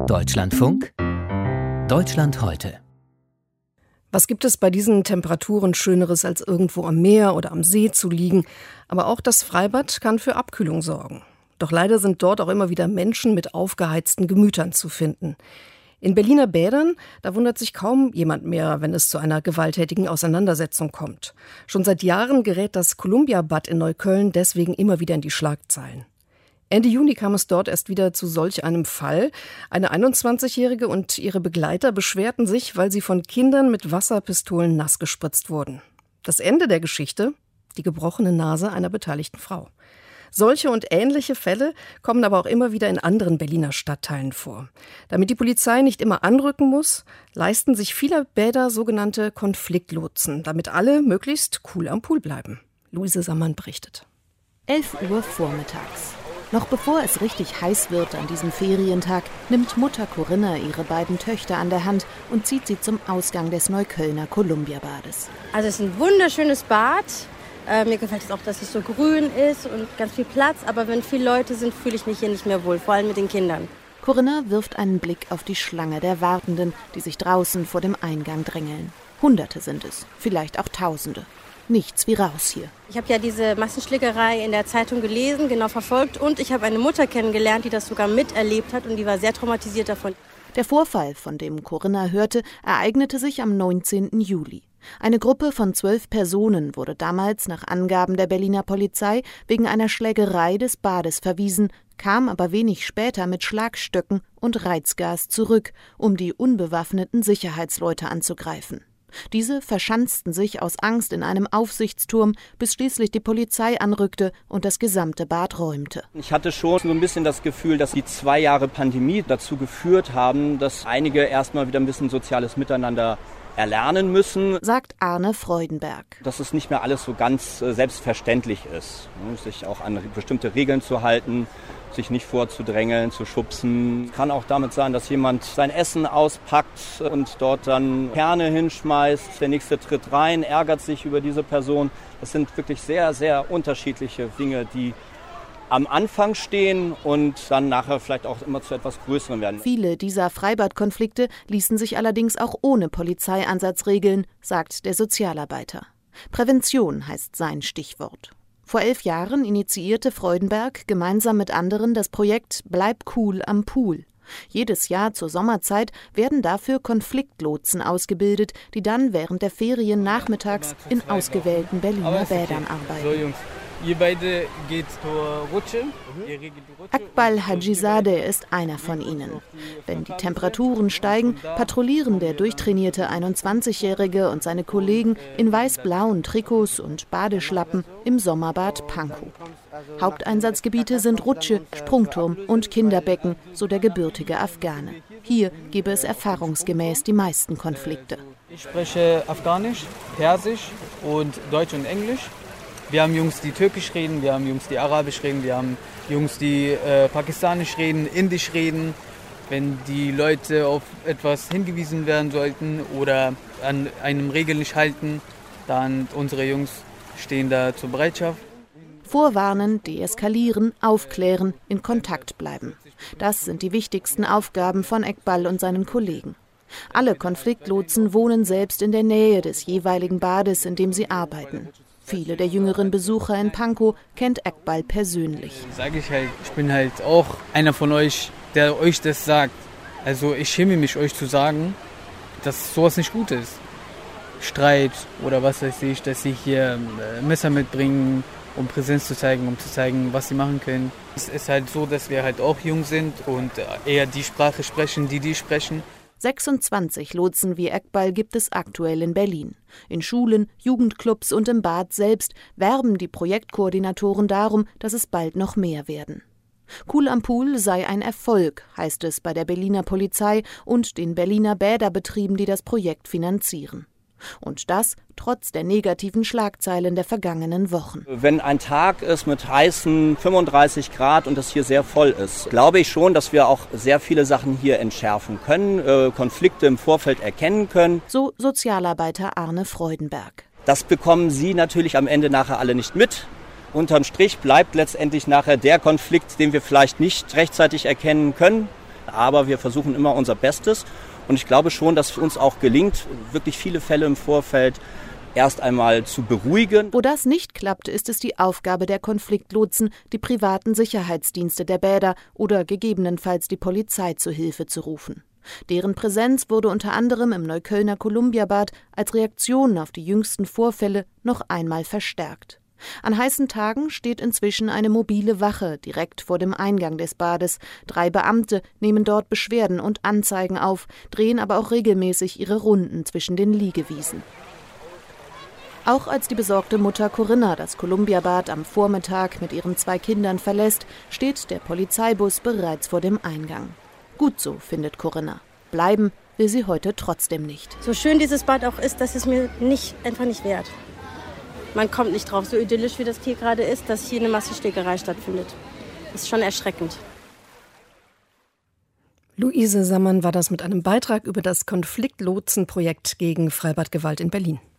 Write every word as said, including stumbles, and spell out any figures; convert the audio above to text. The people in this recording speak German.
Deutschlandfunk Deutschland heute. Was gibt es bei diesen Temperaturen Schöneres, als irgendwo am Meer oder am See zu liegen? Aber auch das Freibad kann für Abkühlung sorgen. Doch leider sind dort auch immer wieder Menschen mit aufgeheizten Gemütern zu finden. In Berliner Bädern, da wundert sich kaum jemand mehr, wenn es zu einer gewalttätigen Auseinandersetzung kommt. Schon seit Jahren gerät das Columbia-Bad in Neukölln deswegen immer wieder in die Schlagzeilen. Ende Juni kam es dort erst wieder zu solch einem Fall. Eine einundzwanzigjährige und ihre Begleiter beschwerten sich, weil sie von Kindern mit Wasserpistolen nass gespritzt wurden. Das Ende der Geschichte? Die gebrochene Nase einer beteiligten Frau. Solche und ähnliche Fälle kommen aber auch immer wieder in anderen Berliner Stadtteilen vor. Damit die Polizei nicht immer anrücken muss, leisten sich viele Bäder sogenannte Konfliktlotsen, damit alle möglichst cool am Pool bleiben. Luise Sammann berichtet. elf Uhr vormittags. Noch bevor es richtig heiß wird an diesem Ferientag, nimmt Mutter Corinna ihre beiden Töchter an der Hand und zieht sie zum Ausgang des Neuköllner Columbia-Bades. Also es ist ein wunderschönes Bad. Äh, mir gefällt es auch, dass es so grün ist und ganz viel Platz. Aber wenn viele Leute sind, fühle ich mich hier nicht mehr wohl, vor allem mit den Kindern. Corinna wirft einen Blick auf die Schlange der Wartenden, die sich draußen vor dem Eingang drängeln. Hunderte sind es, vielleicht auch Tausende. Nichts wie raus hier. Ich habe ja diese Massenschlägerei in der Zeitung gelesen, genau verfolgt. Und ich habe eine Mutter kennengelernt, die das sogar miterlebt hat. Und die war sehr traumatisiert davon. Der Vorfall, von dem Corinna hörte, ereignete sich am neunzehnten Juli. Eine Gruppe von zwölf Personen wurde damals nach Angaben der Berliner Polizei wegen einer Schlägerei des Bades verwiesen, kam aber wenig später mit Schlagstöcken und Reizgas zurück, um die unbewaffneten Sicherheitsleute anzugreifen. Diese verschanzten sich aus Angst in einem Aufsichtsturm, bis schließlich die Polizei anrückte und das gesamte Bad räumte. Ich hatte schon so ein bisschen das Gefühl, dass die zwei Jahre Pandemie dazu geführt haben, dass einige erstmal wieder ein bisschen soziales Miteinander erlernen müssen, sagt Arne Freudenberg. Dass es nicht mehr alles so ganz äh, selbstverständlich ist, ne? Sich auch an bestimmte Regeln zu halten, sich nicht vorzudrängeln, zu schubsen. Kann auch damit sein, dass jemand sein Essen auspackt und dort dann Kerne hinschmeißt. Der nächste tritt rein, ärgert sich über diese Person. Das sind wirklich sehr, sehr unterschiedliche Dinge, die am Anfang stehen und dann nachher vielleicht auch immer zu etwas Größeren werden. Viele dieser Freibadkonflikte ließen sich allerdings auch ohne Polizeieinsatz regeln, sagt der Sozialarbeiter. Prävention heißt sein Stichwort. Vor elf Jahren initiierte Freudenberg gemeinsam mit anderen das Projekt Bleib cool am Pool. Jedes Jahr zur Sommerzeit werden dafür Konfliktlotsen ausgebildet, die dann während der Ferien nachmittags in ausgewählten Berliner Bädern arbeiten. So, Jungs. Ihr beide geht zur Rutsche. Akbal Hajizadeh ist einer von ihnen. Wenn die Temperaturen steigen, patrouillieren der durchtrainierte einundzwanzigjährige und seine Kollegen in weiß-blauen Trikots und Badeschlappen im Sommerbad Pankow. Haupteinsatzgebiete sind Rutsche, Sprungturm und Kinderbecken, so der gebürtige Afghane. Hier gebe es erfahrungsgemäß die meisten Konflikte. Ich spreche Afghanisch, Persisch und Deutsch und Englisch. Wir haben Jungs, die Türkisch reden, wir haben Jungs, die Arabisch reden, wir haben Jungs, die äh, Pakistanisch reden, Indisch reden. Wenn die Leute auf etwas hingewiesen werden sollten oder an einem Regel nicht halten, dann unsere Jungs stehen da zur Bereitschaft. Vorwarnen, deeskalieren, aufklären, in Kontakt bleiben. Das sind die wichtigsten Aufgaben von Ekbal und seinen Kollegen. Alle Konfliktlotsen wohnen selbst in der Nähe des jeweiligen Bades, in dem sie arbeiten. Viele der jüngeren Besucher in Pankow kennt Ekbal persönlich. Sage ich halt, ich bin halt auch einer von euch, der euch das sagt. Also ich schäme mich, euch zu sagen, dass sowas nicht gut ist. Streit oder was weiß ich, dass sie hier Messer mitbringen, um Präsenz zu zeigen, um zu zeigen, was sie machen können. Es ist halt so, dass wir halt auch jung sind und eher die Sprache sprechen, die die sprechen. sechsundzwanzig Lotsen wie Ekbal gibt es aktuell in Berlin. In Schulen, Jugendclubs und im Bad selbst werben die Projektkoordinatoren darum, dass es bald noch mehr werden. Cool am Pool sei ein Erfolg, heißt es bei der Berliner Polizei und den Berliner Bäderbetrieben, die das Projekt finanzieren. Und das trotz der negativen Schlagzeilen der vergangenen Wochen. Wenn ein Tag ist mit heißen fünfunddreißig Grad und es hier sehr voll ist, glaube ich schon, dass wir auch sehr viele Sachen hier entschärfen können, äh, Konflikte im Vorfeld erkennen können. So Sozialarbeiter Arne Freudenberg. Das bekommen Sie natürlich am Ende nachher alle nicht mit. Unterm Strich bleibt letztendlich nachher der Konflikt, den wir vielleicht nicht rechtzeitig erkennen können, Aber wir versuchen immer unser Bestes. Und ich glaube schon, dass es uns auch gelingt, wirklich viele Fälle im Vorfeld erst einmal zu beruhigen. Wo das nicht klappt, ist es die Aufgabe der Konfliktlotsen, die privaten Sicherheitsdienste der Bäder oder gegebenenfalls die Polizei zu Hilfe zu rufen. Deren Präsenz wurde unter anderem im Neuköllner Columbiabad als Reaktion auf die jüngsten Vorfälle noch einmal verstärkt. An heißen Tagen steht inzwischen eine mobile Wache direkt vor dem Eingang des Bades. Drei Beamte nehmen dort Beschwerden und Anzeigen auf, drehen aber auch regelmäßig ihre Runden zwischen den Liegewiesen. Auch als die besorgte Mutter Corinna das Columbiabad am Vormittag mit ihren zwei Kindern verlässt, steht der Polizeibus bereits vor dem Eingang. Gut so, findet Corinna. Bleiben will sie heute trotzdem nicht. So schön dieses Bad auch ist, das ist mir nicht, einfach nicht wert. Man kommt nicht drauf, so idyllisch wie das hier gerade ist, dass hier eine Massenschlägerei stattfindet. Das ist schon erschreckend. Luise Sammann war das mit einem Beitrag über das Konfliktlotsenprojekt gegen Freibadgewalt in Berlin.